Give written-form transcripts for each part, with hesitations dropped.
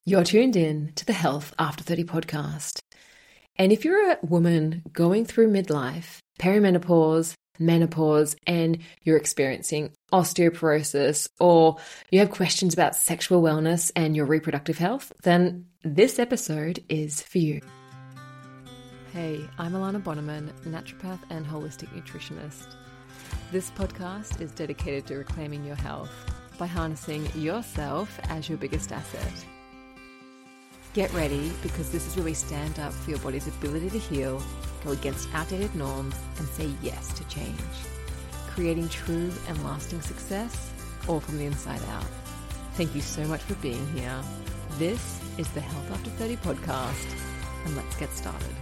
You're tuned in to the Health After 30 podcast. And if you're a woman going through midlife, perimenopause, menopause, and you're experiencing osteoporosis, or you have questions about sexual wellness and your reproductive health, then this episode is for you. Hey, I'm Alana Bonneman, naturopath and holistic nutritionist. This podcast is dedicated to reclaiming your health by harnessing yourself as your biggest asset. Get ready, because this is where we stand up for your body's ability to heal, go against outdated norms, and say yes to change. Creating true and lasting success, all from the inside out. Thank you so much for being here. This is the Health After 30 podcast, and let's get started.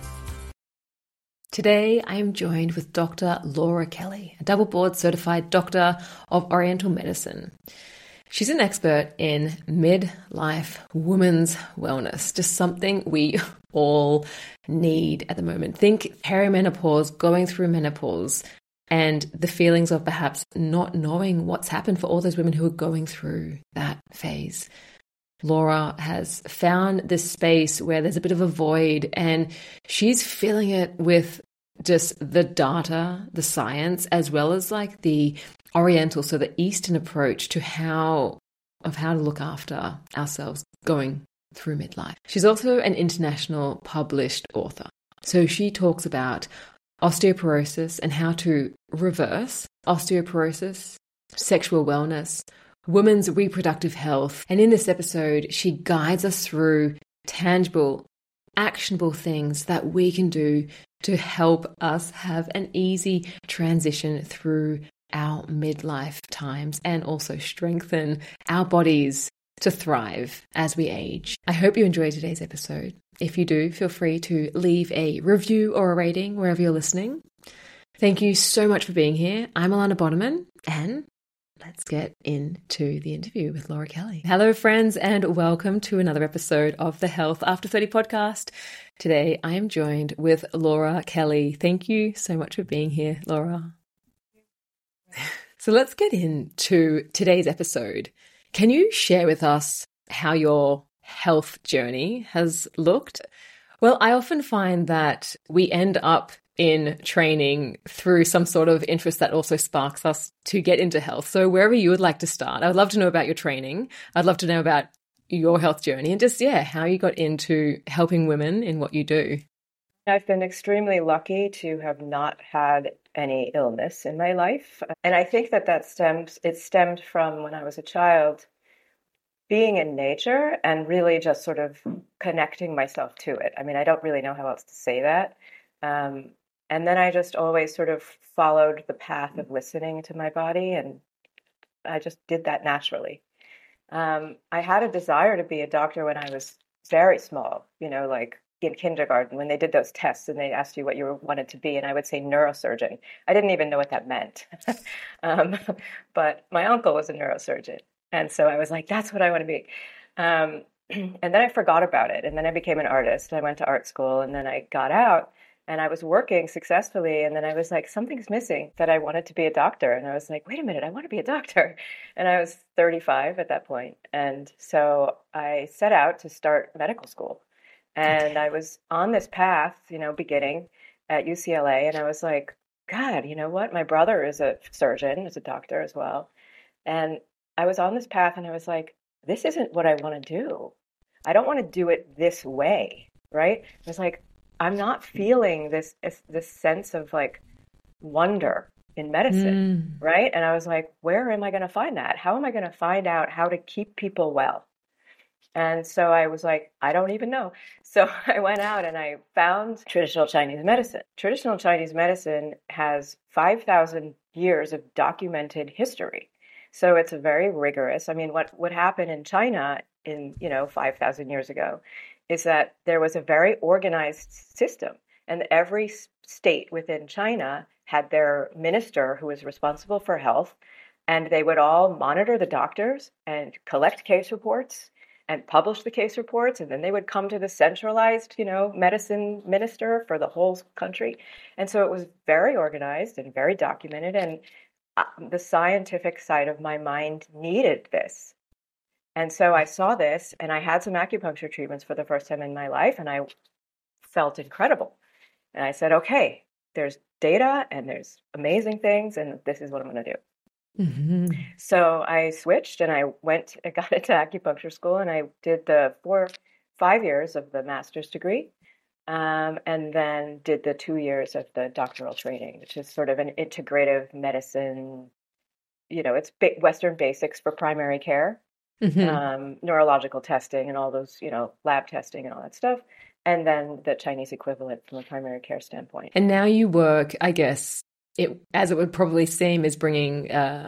Today, I am joined with Dr. Laura Kelly, a double board certified doctor of Oriental medicine. She's an expert in midlife women's wellness, just something we all need at the moment. Think perimenopause, going through menopause, and the feelings of perhaps not knowing what's happened for all those women who are going through that phase. Laura has found this space where there's a bit of a void, and she's filling it with just the data, the science, as well as like the Oriental, so the Eastern approach to how to look after ourselves going through midlife. She's also an international published author. So she talks about osteoporosis and how to reverse osteoporosis, sexual wellness, women's reproductive health. And in this episode, she guides us through tangible, actionable things that we can do to help us have an easy transition through our midlife times and also strengthen our bodies to thrive as we age. I hope you enjoyed today's episode. If you do, feel free to leave a review or a rating wherever you're listening. Thank you so much for being here. I'm Alana Bonneman, and let's get into the interview with Laura Kelly. Hello, friends, and welcome to another episode of the Health After 30 podcast. Today, I am joined with Laura Kelly. Thank you so much for being here, Laura. So let's get into today's episode. Can you share with us how your health journey has looked? Well, I often find that we end up in training through some sort of interest that also sparks us to get into health. So wherever you would like to start, I would love to know about your training. I'd love to know about your health journey and just, how you got into helping women in what you do. I've been extremely lucky to have not had any illness in my life. And I think that stemmed from when I was a child, being in nature and really just sort of connecting myself to it. I mean, I don't really know how else to say that. And then I just always sort of followed the path of listening to my body, and I just did that naturally. I had a desire to be a doctor when I was very small, like in kindergarten when they did those tests and they asked you what you wanted to be, and I would say neurosurgeon. I didn't even know what that meant. But my uncle was a neurosurgeon. And so I was like, that's what I want to be. And then I forgot about it. And then I became an artist. I went to art school, and then I got out and I was working successfully. And then I was like, something's missing, that I wanted to be a doctor. And I was like, wait a minute, I want to be a doctor. And I was 35 at that point. And so I set out to start medical school. And I was on this path, beginning at UCLA. And I was like, God, you know what? My brother is a surgeon, is a doctor as well. And I was on this path and I was like, this isn't what I want to do. I don't want to do it this way, right? I was like, I'm not feeling this sense of like wonder in medicine, right? And I was like, where am I going to find that? How am I going to find out how to keep people well? And so I was like, I don't even know. So I went out and I found traditional Chinese medicine. Traditional Chinese medicine has 5,000 years of documented history. So it's a very rigorous. I mean, what happened in China in, 5,000 years ago is that there was a very organized system, and every state within China had their minister who was responsible for health, and they would all monitor the doctors and collect case reports and publish the case reports, and then they would come to the centralized, medicine minister for the whole country. And so it was very organized and very documented, and the scientific side of my mind needed this. And so I saw this and I had some acupuncture treatments for the first time in my life and I felt incredible. And I said, okay, there's data and there's amazing things and this is what I'm going to do. Mm-hmm. So I switched and I got into acupuncture school and I did the 5 years of the master's degree. And then did the 2 years of the doctoral training, which is sort of an integrative medicine. It's Western basics for primary care, neurological testing and all those, lab testing and all that stuff. And then the Chinese equivalent from a primary care standpoint. And now you work, I guess, as it would probably seem, is bringing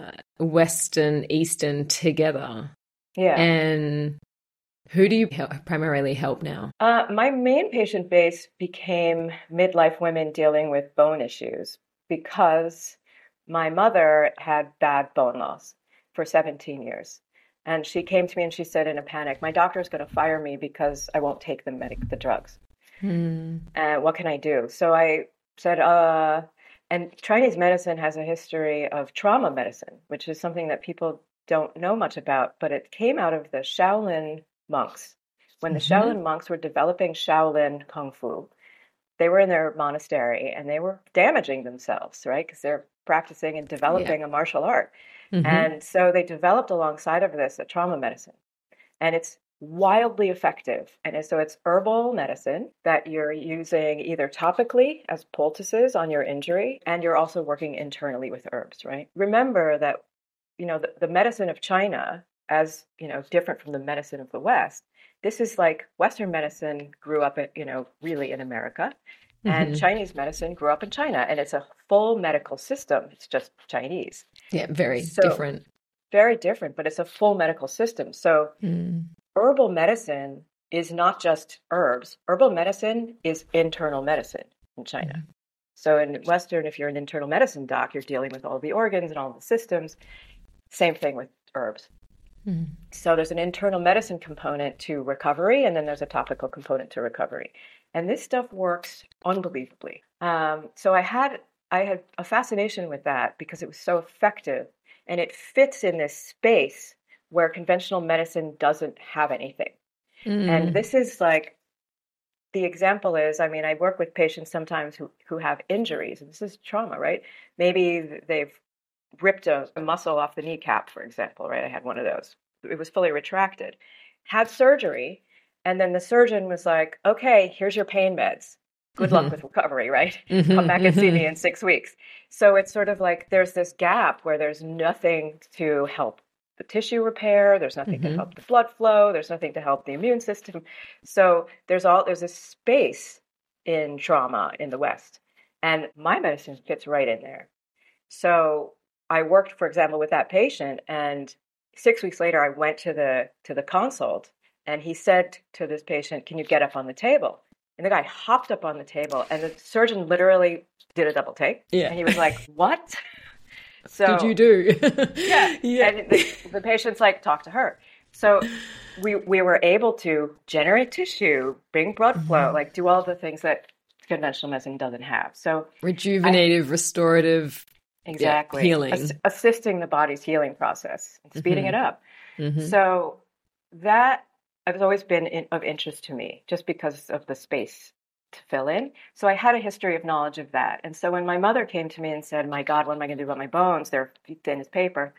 Western, Eastern together. Yeah. And who do you primarily help now? My main patient base became midlife women dealing with bone issues because my mother had bad bone loss for 17 years. And she came to me and she said in a panic, my doctor is going to fire me because I won't take the drugs. What can I do? So I said, and Chinese medicine has a history of trauma medicine, which is something that people don't know much about, but it came out of the Shaolin monks. When the Shaolin monks were developing Shaolin Kung Fu, they were in their monastery and they were damaging themselves, right? Because they're practicing and developing a martial art. And so they developed alongside of this a trauma medicine. And it's wildly effective. And so it's herbal medicine that you're using either topically as poultices on your injury, and you're also working internally with herbs, right? Remember that, the medicine of China, as, different from the medicine of the West, this is like Western medicine grew up, really in America. And Chinese medicine grew up in China, and it's a full medical system. It's just Chinese. Yeah, very different. Very different, but it's a full medical system. So herbal medicine is not just herbs. Herbal medicine is internal medicine in China. So in Western, if you're an internal medicine doc, you're dealing with all the organs and all the systems. Same thing with herbs. So there's an internal medicine component to recovery, and then there's a topical component to recovery. And this stuff works unbelievably. So I had a fascination with that because it was so effective, and it fits in this space where conventional medicine doesn't have anything. And this is like, the example is, I work with patients sometimes who have injuries, and this is trauma, right? Maybe they've ripped a muscle off the kneecap, for example, right? I had one of those. It was fully retracted. Had surgery, and then the surgeon was like, okay, here's your pain meds. Good luck with recovery, right? Come back and see me in 6 weeks. So it's sort of like there's this gap where there's nothing to help the tissue repair. There's nothing to help the blood flow. There's nothing to help the immune system. So there's a space in trauma in the West. And my medicine fits right in there. So I worked, for example, with that patient, and 6 weeks later, I went to the consult, and he said to this patient, "Can you get up on the table?" And the guy hopped up on the table, and the surgeon literally did a double take. Yeah. And he was like, "What?" So did you do? Yeah. And the patient's like, "Talk to her." So we were able to generate tissue, bring blood flow, like do all the things that conventional medicine doesn't have. So rejuvenative, restorative. Exactly. Healing. Assisting the body's healing process, and speeding it up. So that has always been of interest to me, just because of the space to fill in. So I had a history of knowledge of that. And so when my mother came to me and said, my God, what am I going to do about my bones? They're thin as paper.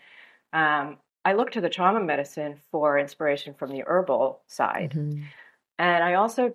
I looked to the trauma medicine for inspiration from the herbal side. And I also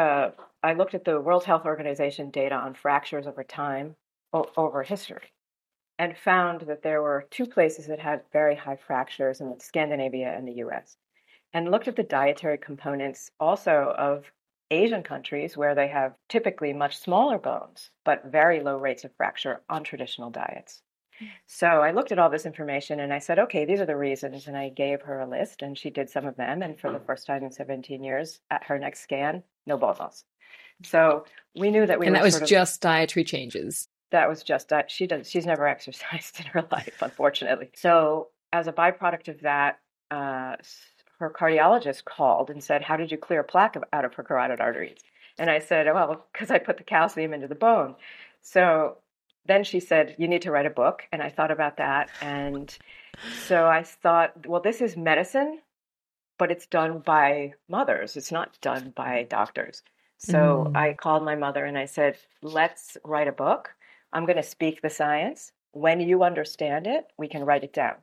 I looked at the World Health Organization data on fractures over time, over history, and found that there were 2 places that had very high fractures in Scandinavia and the US. And looked at the dietary components also of Asian countries where they have typically much smaller bones, but very low rates of fracture on traditional diets. So I looked at all this information and I said, okay, these are the reasons. And I gave her a list and she did some of them. And for the first time in 17 years, at her next scan, no bone loss. So we knew that that was just dietary changes. That was just that. She's never exercised in her life, unfortunately. So as a byproduct of that, her cardiologist called and said, how did you clear plaque out of her carotid arteries? And I said, well, because I put the calcium into the bone. So then she said, you need to write a book. And I thought about that. And so I thought, well, this is medicine but it's done by mothers. It's not done by doctors. So I Mm. called my mother and I said, let's write a book. I'm going to speak the science. When you understand it, we can write it down.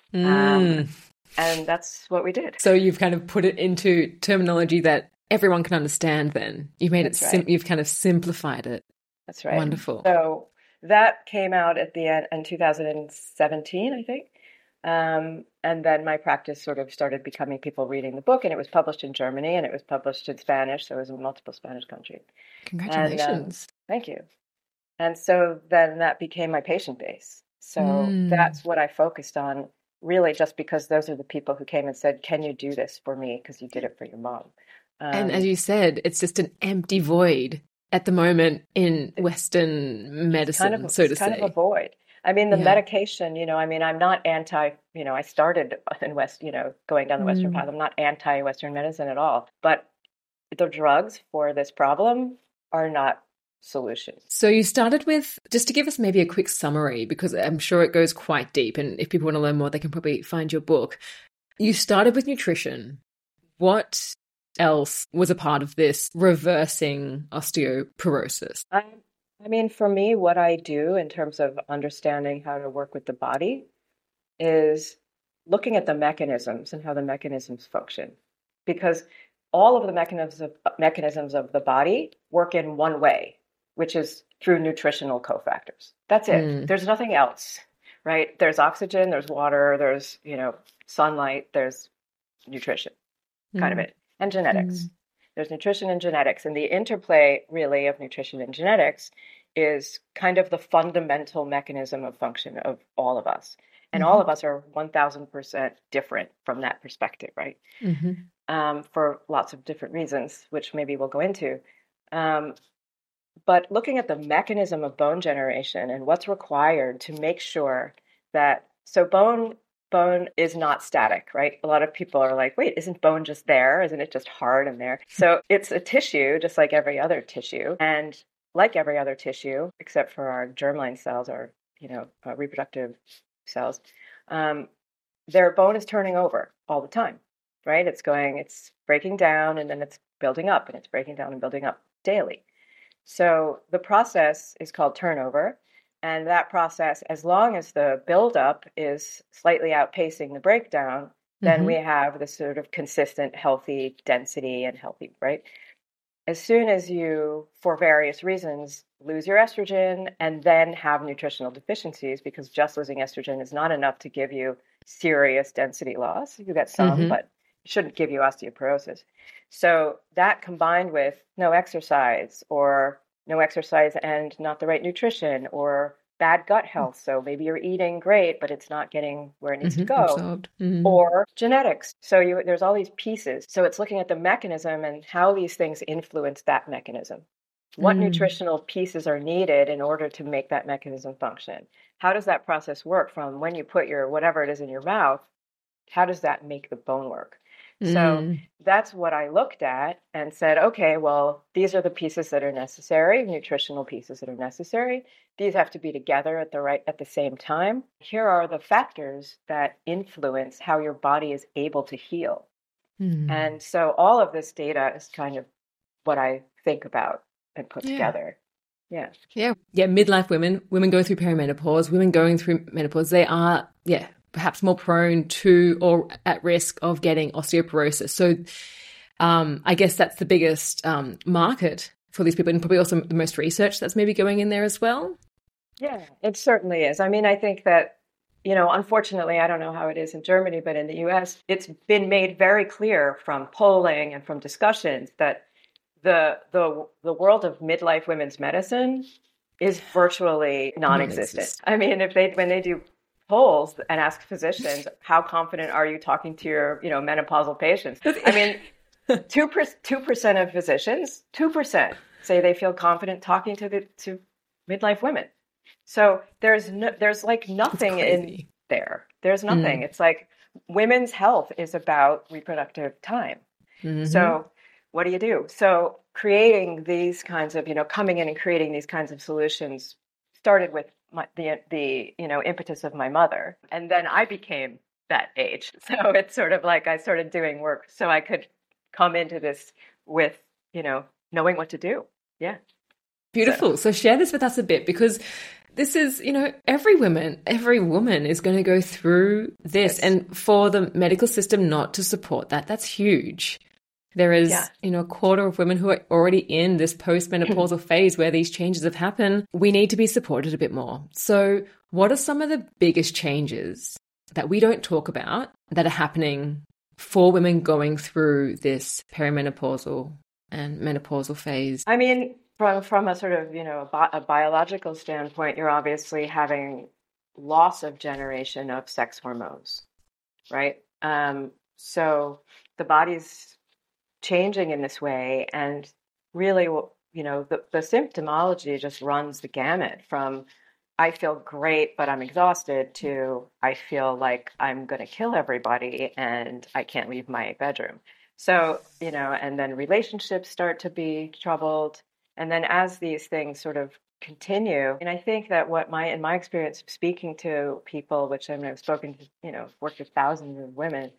Mm. And that's what we did. So you've kind of put it into terminology that everyone can understand then. You've made That's right. you've kind of simplified it. That's right. Wonderful. So that came out at the end in 2017, I think. And then my practice sort of started becoming people reading the book, and it was published in Germany and it was published in Spanish, so it was in multiple Spanish countries. And Congratulations. thank you. And so then that became my patient base. So Mm. that's what I focused on, really, just because those are the people who came and said, "Can you do this for me? Because you did it for your mom." And as Um, you said, it's just an empty void at the moment in Western medicine, so it's to kind of a say. void. I mean, the Yeah. medication, I mean, I'm not anti, I started in going down the Western Mm. path. I'm not anti-Western medicine at all. But the drugs for this problem are not solutions. So you started with, just to give us maybe a quick summary, because I'm sure it goes quite deep, and if people want to learn more, they can probably find your book. You started with nutrition. What else was a part of this reversing osteoporosis? I mean, for me, what I do in terms of understanding how to work with the body is looking at the mechanisms and how the mechanisms function. Because all of the mechanisms of the body work in one way, which is through nutritional cofactors. That's it. Mm. There's nothing else, right? There's oxygen, there's water, there's, sunlight, there's nutrition, kind of Mm. it, and genetics. Mm. There's nutrition and genetics, and the interplay really of nutrition and genetics is kind of the fundamental mechanism of function of all of us. And all Mhm. of us are 1000% different from that perspective, right? Mhm. For lots of different reasons, which maybe we'll go into. Um, but looking at the mechanism of bone generation and what's required to make sure that bone is not static, right? A lot of people are like, wait, isn't bone just there? Isn't it just hard and there? So it's a tissue, just like every other tissue. And like every other tissue, except for our germline cells, or, reproductive cells, their bone is turning over all the time, right? It's breaking down and then it's building up, and it's breaking down and building up daily. So the process is called turnover. And that process, as long as the buildup is slightly outpacing the breakdown, then we Mhm. have this sort of consistent, healthy density and healthy, right? As soon as you, for various reasons, lose your estrogen and then have nutritional deficiencies, because just losing estrogen is not enough to give you serious density loss. You get some, Mhm. but it shouldn't give you osteoporosis. So that, combined with no exercise, or no exercise and not the right nutrition, or bad gut health. So maybe you're eating great, but it's not getting where it needs to Mhm. go, Absorbed. Mm. or genetics. So there's all these pieces. So it's looking at the mechanism and how these things influence that mechanism. What Mm. nutritional pieces are needed in order to make that mechanism function? How does that process work from when you put your whatever it is in your mouth? How does that make the bone work? So Mm. that's what I looked at and said, okay, well, these are the pieces that are necessary, nutritional pieces that are necessary. These have to be together at the same time. Here are the factors that influence how your body is able to heal. Mm. And so all of this data is kind of what I think about and put Yeah. together. Yeah. Yeah. Yeah. Midlife women going through perimenopause, women going through menopause, they are, yeah, perhaps more prone to or at risk of getting osteoporosis. So I guess that's the biggest market for these people, and probably also the most research that's maybe going in there as well. Yeah, it certainly is. I mean, I think that, unfortunately, I don't know how it is in Germany, but in the US, it's been made very clear from polling and from discussions that the world of midlife women's medicine is virtually non-existent. Non-existent. I mean, when they do polls and ask physicians, how confident are you talking to your, menopausal patients? I mean, 2% of physicians, 2% say they feel confident talking to midlife women. So there's like It's nothing in crazy. there. There's nothing. Mm. It's like women's health is about reproductive time. Hmm. So what do you do? So creating these kinds of, coming in and creating these kinds of solutions started with the impetus of my mother, and then I became that age. So it's sort of like I started doing work so I could come into this with, knowing what to do. Yeah. Beautiful. So share this with us a bit, because this is, every woman is going to go through this. Yes. And for the medical system not to support that, that's huge. There is, a quarter of women who are already in this postmenopausal phase where these changes have happened. We need to be supported a bit more. So what are some of the biggest changes that we don't talk about that are happening for women going through this perimenopausal and menopausal phase? I mean, from a sort of, a biological standpoint, you're obviously having loss of generation of sex hormones, right? So the body's changing in this way, and really, the symptomology just runs the gamut from I feel great, but I'm exhausted to I feel like I'm going to kill everybody and I can't leave my bedroom. So, and then relationships start to be troubled. And then as these things sort of continue, and I think that in my experience speaking to people, which I've spoken to, worked with thousands of women,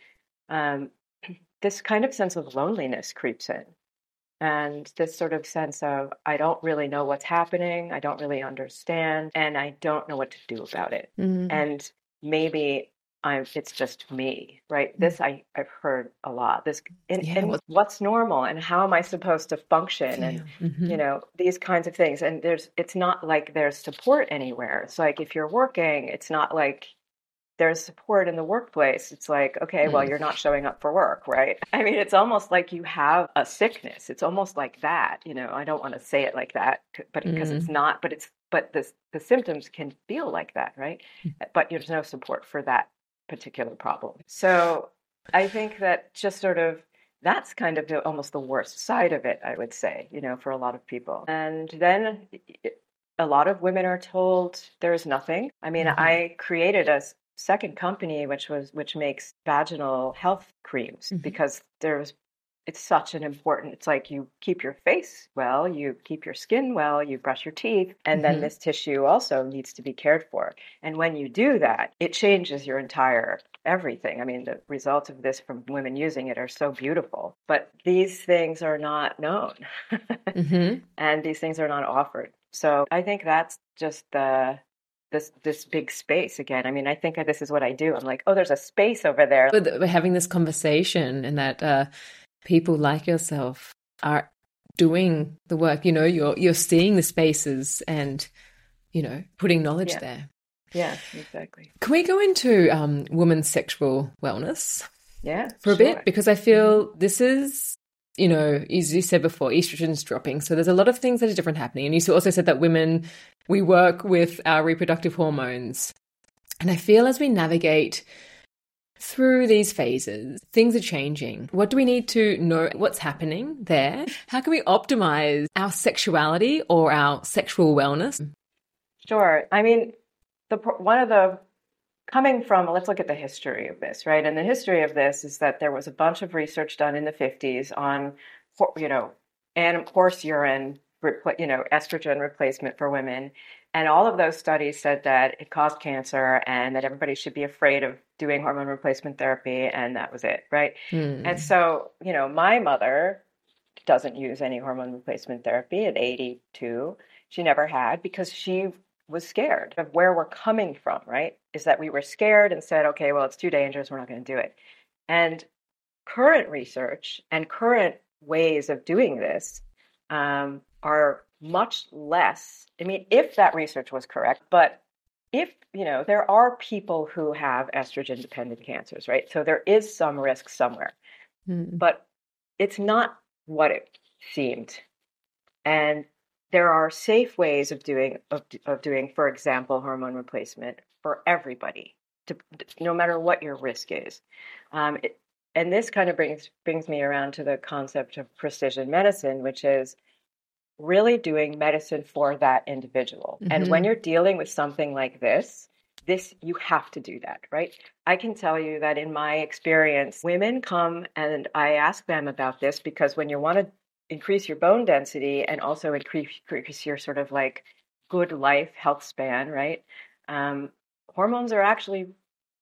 this kind of sense of loneliness creeps in. And this sort of sense of, I don't really know what's happening. I don't really understand. And I don't know what to do about it. Mm-hmm. And maybe it's just me, right? Mm-hmm. This I've heard a lot. And what's normal and how am I supposed to function? And, mm-hmm. These kinds of things. And it's not like there's support anywhere. It's like, if you're working, it's not like there's support in the workplace. It's like, okay, well, you're not showing up for work, right? I mean, it's almost like you have a sickness. It's almost like that, I don't want to say it like that, but because it's not, but the symptoms can feel like that, right? But there's no support for that particular problem. So I think that just sort of, that's kind of almost the worst side of it, I would say, for a lot of people. And then a lot of women are told there's nothing. I mean, mm-hmm. I created a second company which makes vaginal health creams, mm-hmm. because it's such an important, it's like you keep your face well, you keep your skin well, you brush your teeth, and mm-hmm. then this tissue also needs to be cared for. And when you do that, it changes your entire everything. I mean, the results of this from women using it are so beautiful, but these things are not known. Mm-hmm. And these things are not offered. So I think that's just this big space again. I mean, I think this is what I do. I'm like, oh, there's a space over there. We're having this conversation, and that people like yourself are doing the work. You're seeing the spaces and putting knowledge there. Yeah, exactly. Can we go into women's sexual wellness? Yeah, for a bit, because I feel this is, as you said before, estrogen's dropping. So there's a lot of things that are different happening. And you also said that women, we work with our reproductive hormones. And I feel as we navigate through these phases, things are changing. What do we need to know what's happening there? How can we optimize our sexuality or our sexual wellness? Sure. I mean, let's look at the history of this, right? And the history of this is that there was a bunch of research done in the 50s on, and horse urine, estrogen replacement for women. And all of those studies said that it caused cancer and that everybody should be afraid of doing hormone replacement therapy. And that was it, right? And so, my mother doesn't use any hormone replacement therapy at 82. She never had, because she was scared of where we're coming from, right? Is that we were scared and said, okay, well, it's too dangerous, we're not going to do it. And current research and current ways of doing this are much less. I mean, if that research was correct, but if, there are people who have estrogen-dependent cancers, right? So there is some risk somewhere, but it's not what it seemed. And there are safe ways of doing, for example, hormone replacement for everybody, no matter what your risk is. And this kind of brings me around to the concept of precision medicine, which is really doing medicine for that individual. Mm-hmm. And when you're dealing with something like this, you have to do that, right? I can tell you that in my experience, women come and I ask them about this, because when you want to increase your bone density and also increase your sort of like good life health span, right? Hormones are actually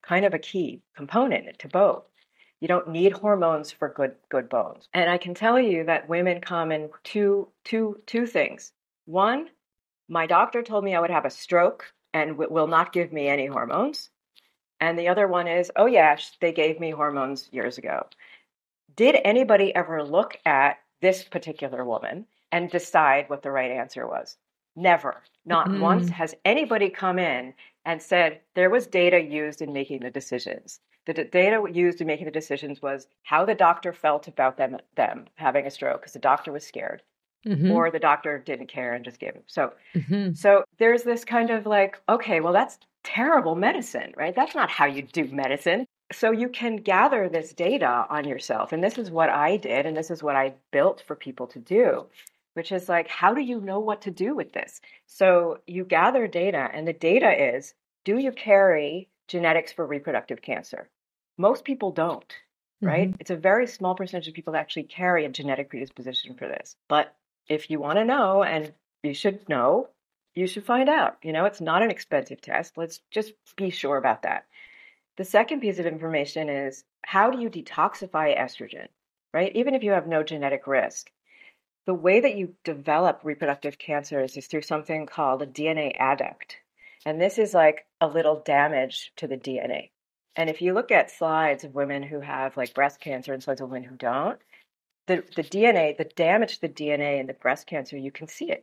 kind of a key component to both. You don't need hormones for good bones. And I can tell you that women come in two things. One, my doctor told me I would have a stroke and will not give me any hormones. And the other one is, oh yeah, they gave me hormones years ago. Did anybody ever look at this particular woman and decide what the right answer was? Never. Not once has anybody come in and said there was data used in making the decisions. The data used in making the decisions was how the doctor felt about them having a stroke because the doctor was scared, or the doctor didn't care and just gave them. So there's this kind of like, okay, well, that's terrible medicine, right? That's not how you do medicine. So you can gather this data on yourself. And this is what I did. And this is what I built for people to do, which is like, how do you know what to do with this? So you gather data, and the data is, do you carry genetics for reproductive cancer? Most people don't, right? It's a very small percentage of people that actually carry a genetic predisposition for this. But if you want to know, and you should know, you should find out. It's not an expensive test. Let's just be sure about that. The second piece of information is, how do you detoxify estrogen, right? Even if you have no genetic risk. The way that you develop reproductive cancers is through something called a DNA adduct. And this is like a little damage to the DNA. And if you look at slides of women who have like breast cancer and slides of women who don't, the DNA, the damage to the DNA in the breast cancer, you can see it.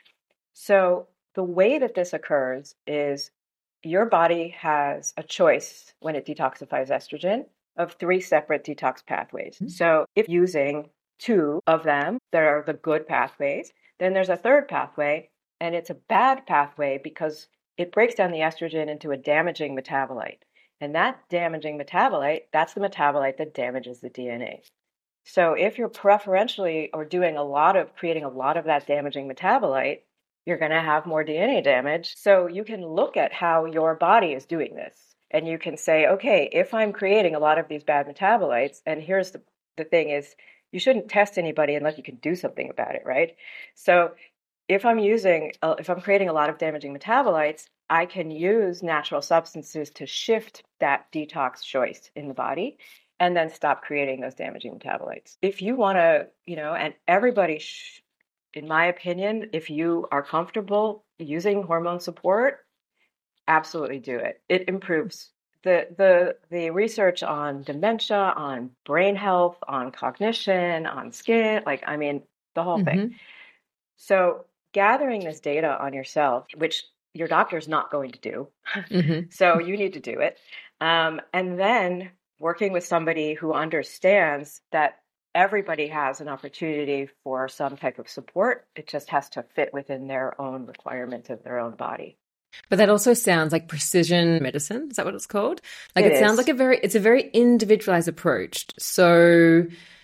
So the way that this occurs is your body has a choice when it detoxifies estrogen of 3 separate detox pathways. So if using 2 of them that are the good pathways, then there's a third pathway, and it's a bad pathway because it breaks down the estrogen into a damaging metabolite. And that damaging metabolite, that's the metabolite that damages the DNA. So if you're preferentially or creating a lot of that damaging metabolite, you're going to have more DNA damage. So you can look at how your body is doing this. And you can say, okay, if I'm creating a lot of these bad metabolites, and here's the thing is, you shouldn't test anybody unless you can do something about it, right? So if I'm creating a lot of damaging metabolites, I can use natural substances to shift that detox choice in the body and then stop creating those damaging metabolites. If you want to, and everybody, in my opinion, if you are comfortable using hormone support, absolutely do it. It improves the research on dementia, on brain health, on cognition, on skin, the whole thing. So gathering this data on yourself, which your doctor's not going to do, so you need to do it. And then working with somebody who understands that everybody has an opportunity for some type of support. It just has to fit within their own requirements of their own body. But that also sounds like precision medicine. Is that what it's called? Like it sounds like it's a very individualized approach. So,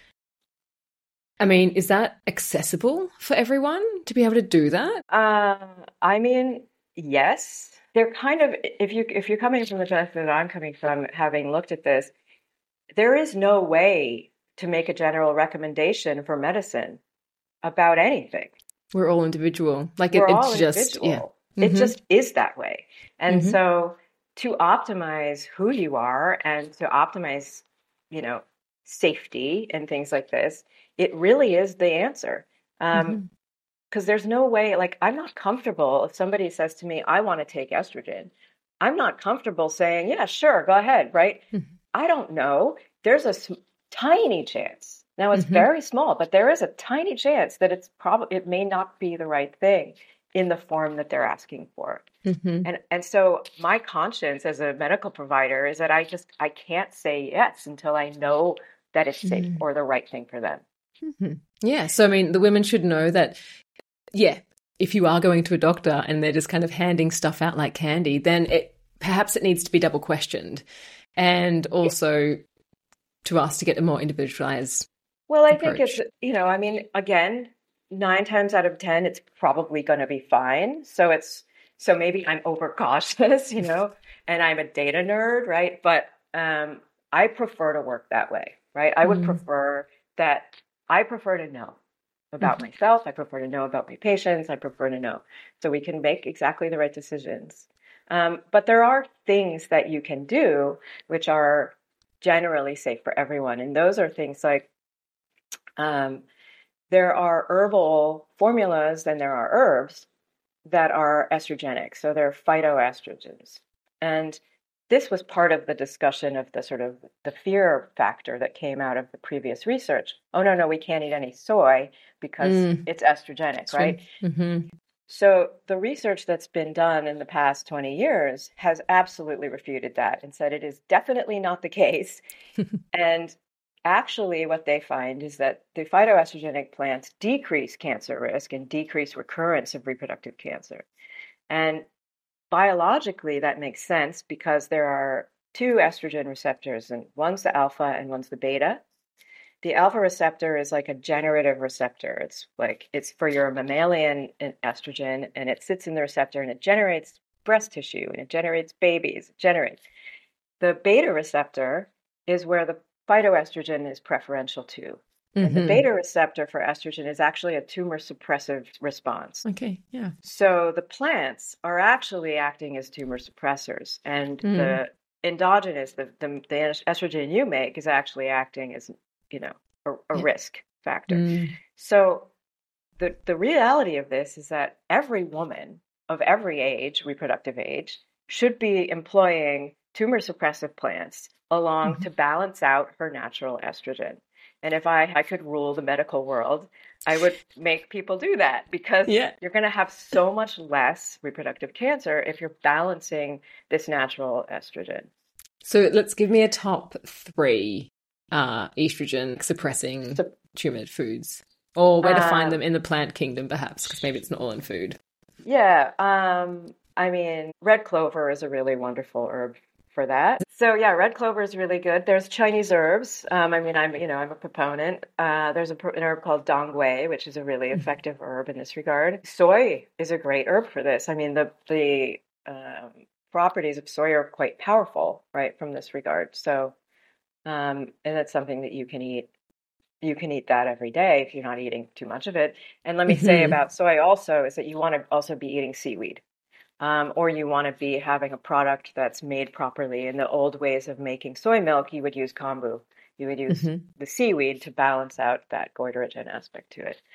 I mean, is that accessible for everyone to be able to do that? Yes. They're kind of, if you're coming from the perspective that I'm coming from, having looked at this, there is no way to make a general recommendation for medicine about anything. We're all individual. We're all individual. It just is that way. And so to optimize who you are and to optimize, safety and things like this, it really is the answer. Because there's no way, I'm not comfortable if somebody says to me, I want to take estrogen. I'm not comfortable saying, yeah, sure, go ahead, right? I don't know. There's a tiny chance. Now it's very small, but there is a tiny chance that it may not be the right thing in the form that they're asking for. And so my conscience as a medical provider is that I can't say yes until I know that it's safe or the right thing for them. Yeah. So, I mean, the women should know that, if you are going to a doctor and they're just kind of handing stuff out like candy, then perhaps it needs to be double questioned. And also to ask to get a more individualized approach. Think it's, again, 9 times out of 10, it's probably going to be fine. So maybe I'm overcautious, and I'm a data nerd, right? But I prefer to work that way, right? I would prefer to know about myself. I prefer to know about my patients. I prefer to know so we can make exactly the right decisions. But there are things that you can do which are generally safe for everyone. And those are things like there are herbal formulas and there are herbs that are estrogenic. So they're phytoestrogens. And this was part of the discussion of the sort of the fear factor that came out of the previous research. Oh, no, we can't eat any soy because it's estrogenic, right? Mm-hmm. So the research that's been done in the past 20 years has absolutely refuted that and said it is definitely not the case. And actually what they find is that the phytoestrogenic plants decrease cancer risk and decrease recurrence of reproductive cancer. And biologically, that makes sense because there are two estrogen receptors, and one's the alpha and one's the beta. The alpha receptor is like a generative receptor. It's for your mammalian estrogen, and it sits in the receptor and it generates breast tissue and it generates babies. The beta receptor is where the phytoestrogen is preferential to. And the beta receptor for estrogen is actually a tumor suppressive response. Okay, yeah. So the plants are actually acting as tumor suppressors, and the endogenous, the estrogen you make is actually acting as, a risk factor. So the reality of this is that every woman of every age, reproductive age, should be employing tumor suppressive plants along to balance out her natural estrogen. And if I could rule the medical world, I would make people do that because you're going to have so much less reproductive cancer if you're balancing this natural estrogen. So let's give me a top 3 estrogen suppressing tumor foods, or where to find them in the plant kingdom, perhaps, because maybe it's not all in food. Yeah. Red clover is a really wonderful herb for that. So yeah, red clover is really good. There's Chinese herbs. I'm a proponent. There's an herb called dongwei, which is a really effective herb in this regard. Soy is a great herb for this. I mean, the properties of soy are quite powerful, right, from this regard. So, and that's something that you can eat. You can eat that every day if you're not eating too much of it. And let me say about soy also is that you want to also be eating seaweed. Or you want to be having a product that's made properly. In the old ways of making soy milk, you would use kombu. You would use the seaweed to balance out that goitrogen aspect to it.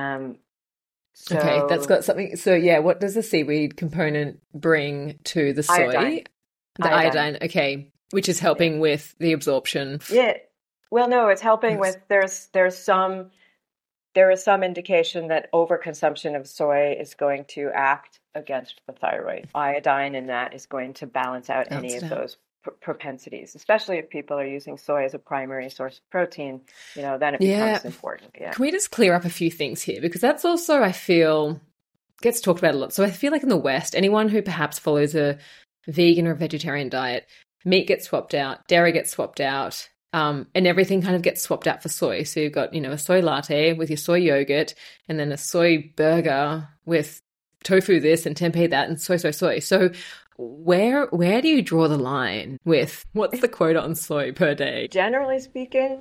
Okay, that's got something. So yeah, what does the seaweed component bring to the soy? Iodine. The iodine, okay, which is helping with the absorption. Yeah. Well, no, it's helping with, there is some indication that overconsumption of soy is going to act against the thyroid. Iodine in that is going to balance out any of those propensities, especially if people are using soy as a primary source of protein, then it becomes important. Yeah. Can we just clear up a few things here? Because that's also, I feel, gets talked about a lot. So I feel like in the West, anyone who perhaps follows a vegan or vegetarian diet, meat gets swapped out, dairy gets swapped out, and everything kind of gets swapped out for soy. So you've got, a soy latte with your soy yogurt, and then a soy burger with tofu this and tempeh that and soy. So where do you draw the line with what's the quota on soy per day? Generally speaking,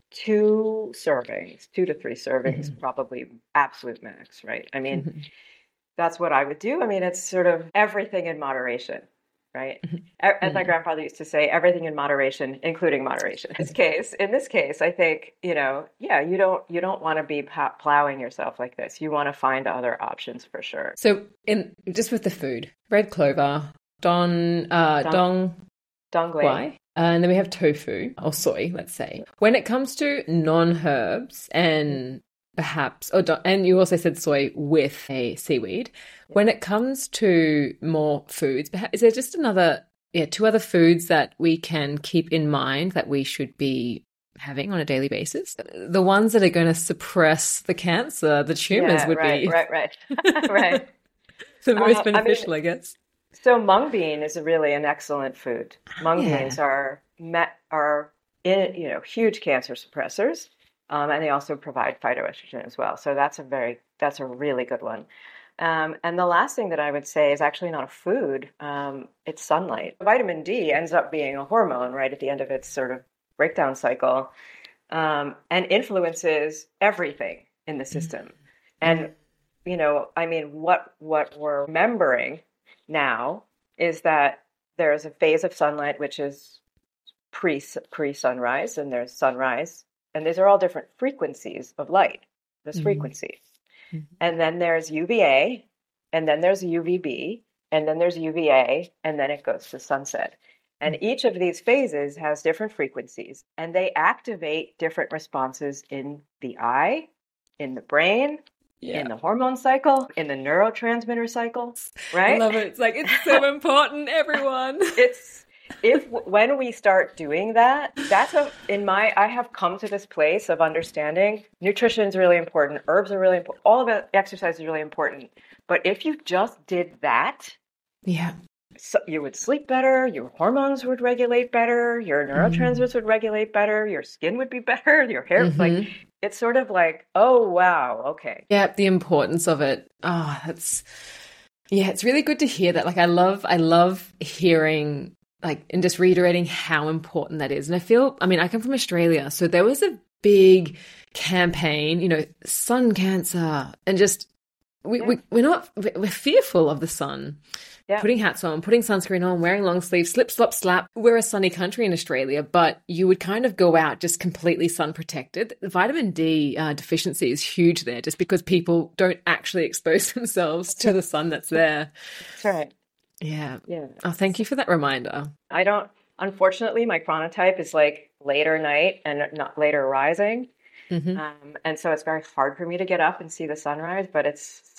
2 to 3 servings, probably absolute max, right? I mean, that's what I would do. I mean, it's sort of everything in moderation. Right. As my grandfather used to say, everything in moderation, including moderation. In this case, I think, you don't want to be plowing yourself like this. You want to find other options for sure. So just with the food, red clover, dongwei, and then we have tofu or soy, let's say. When it comes to non-herbs and perhaps, and you also said soy with a seaweed. When it comes to more foods, perhaps, is there just 2 other foods that we can keep in mind that we should be having on a daily basis? The ones that are going to suppress the cancer, the tumors would be. Right. Right. The most beneficial, I guess. So mung bean is really an excellent food. Mung beans are huge cancer suppressors. And they also provide phytoestrogen as well. So that's a really good one. And the last thing that I would say is actually not a food. It's sunlight. Vitamin D ends up being a hormone right at the end of its sort of breakdown cycle, and influences everything in the system. And, what we're remembering now is that there's a phase of sunlight which is pre-sunrise, and there's sunrise, and these are all different frequencies of light. This frequency, and then there's UVA, and then there's UVB, and then there's UVA, and then it goes to sunset. And each of these phases has different frequencies, and they activate different responses in the eye, in the brain, in the hormone cycle, in the neurotransmitter cycle, right? I love it. It's like, it's so important, everyone. When we start doing that, I have come to this place of understanding nutrition is really important, herbs are really important, all of it, exercise is really important. But if you just did that, so you would sleep better, your hormones would regulate better, your neurotransmitters would regulate better, your skin would be better, your hair, like, it's sort of like, oh, wow, okay. Yeah, the importance of it. Oh, it's really good to hear that. Like, I love hearing, like, and just reiterating how important that is. And I come from Australia, so there was a big campaign, sun cancer, and just, we're fearful of the sun. Yeah. Putting hats on, putting sunscreen on, wearing long sleeves, slip, slop, slap. We're a sunny country in Australia, but you would kind of go out just completely sun protected. The vitamin D deficiency is huge there, just because people don't actually expose themselves to the sun that's there. That's right. Yeah. Oh, thank you for that reminder. Unfortunately, my chronotype is like later night and not later rising. And so it's very hard for me to get up and see the sunrise, but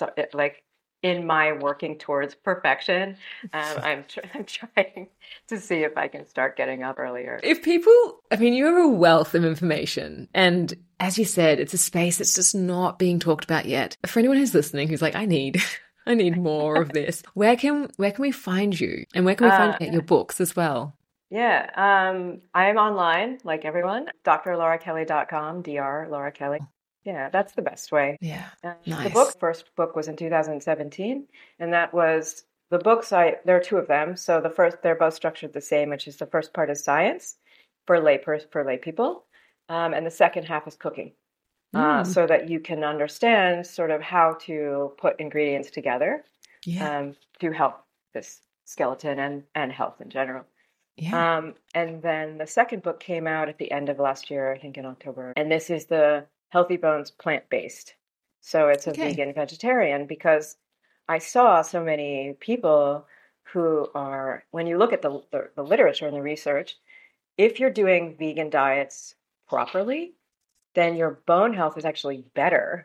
in my working towards perfection, I'm trying to see if I can start getting up earlier. You have a wealth of information, and as you said, it's a space that's just not being talked about yet. For anyone who's listening, who's like, I need more of this. Where can we find you, and where can we find your books as well? Yeah, I'm online, like everyone. drlaurakelly.com, Dr. Laura Kelly. Yeah, that's the best way. Yeah, nice. The first book was in 2017, and that was the books. There are two of them. So they're both structured the same, which is the first part is science for lay people, and the second half is cooking, so that you can understand sort of how to put ingredients together to help this skeleton and health in general. Yeah. And then the second book came out at the end of last year, I think in October, and this is the Healthy Bones plant-based. So it's a vegan vegetarian, because I saw so many people who are, when you look at the literature and the research, if you're doing vegan diets properly, then your bone health is actually better.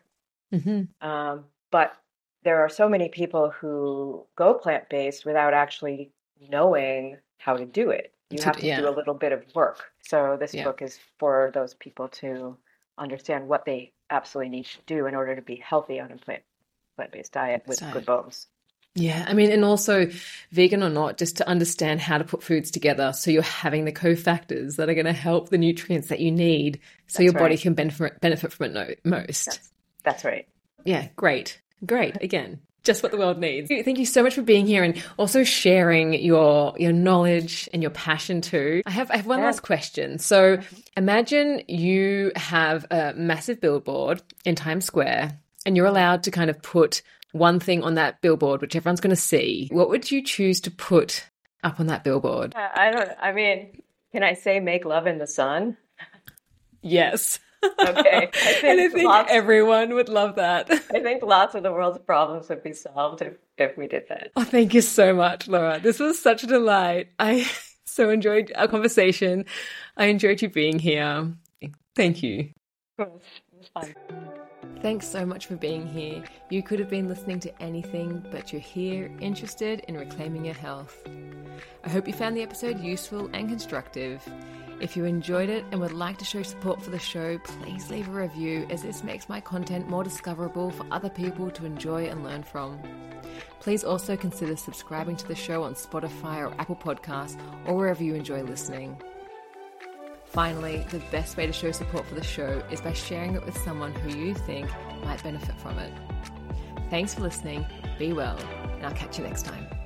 But there are so many people who go plant-based without actually knowing how to do it. You have to do a little bit of work. So this book is for those people to understand what they absolutely need to do in order to be healthy on a plant-based diet with good bones. Yeah, and also vegan or not, just to understand how to put foods together so you're having the cofactors that are going to help the nutrients that you need so your body can benefit from it most. That's right. Yeah, great. Again, just what the world needs. Thank you so much for being here and also sharing your knowledge and your passion too. I have one last question. So imagine you have a massive billboard in Times Square and you're allowed to kind of put one thing on that billboard, which everyone's going to see. What would you choose to put up on that billboard? Can I say make love in the sun? Yes. Okay. I think everyone would love that. I think lots of the world's problems would be solved if we did that. Oh, thank you so much, Laura. This was such a delight. I so enjoyed our conversation. I enjoyed you being here. Thank you. It was fun. Thanks so much for being here. You could have been listening to anything, but you're here interested in reclaiming your health. I hope you found the episode useful and constructive. If you enjoyed it and would like to show support for the show, please leave a review, as this makes my content more discoverable for other people to enjoy and learn from. Please also consider subscribing to the show on Spotify or Apple Podcasts or wherever you enjoy listening. Finally, the best way to show support for the show is by sharing it with someone who you think might benefit from it. Thanks for listening, be well, and I'll catch you next time.